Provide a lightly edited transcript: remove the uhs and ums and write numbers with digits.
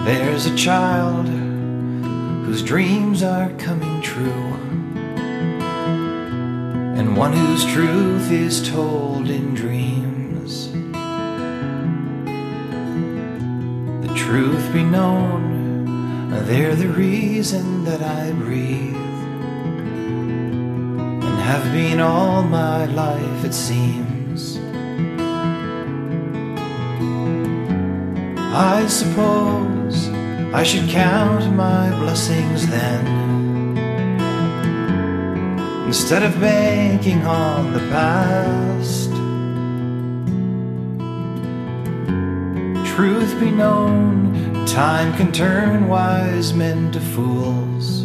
There's a child whose dreams are coming true, and one whose truth is told in dreams. The truth be known, they're the reason that I breathe, and have been all my life, it seems. I suppose I should count my blessings then, instead of banking on the past. Truth be known, time can turn wise men to fools,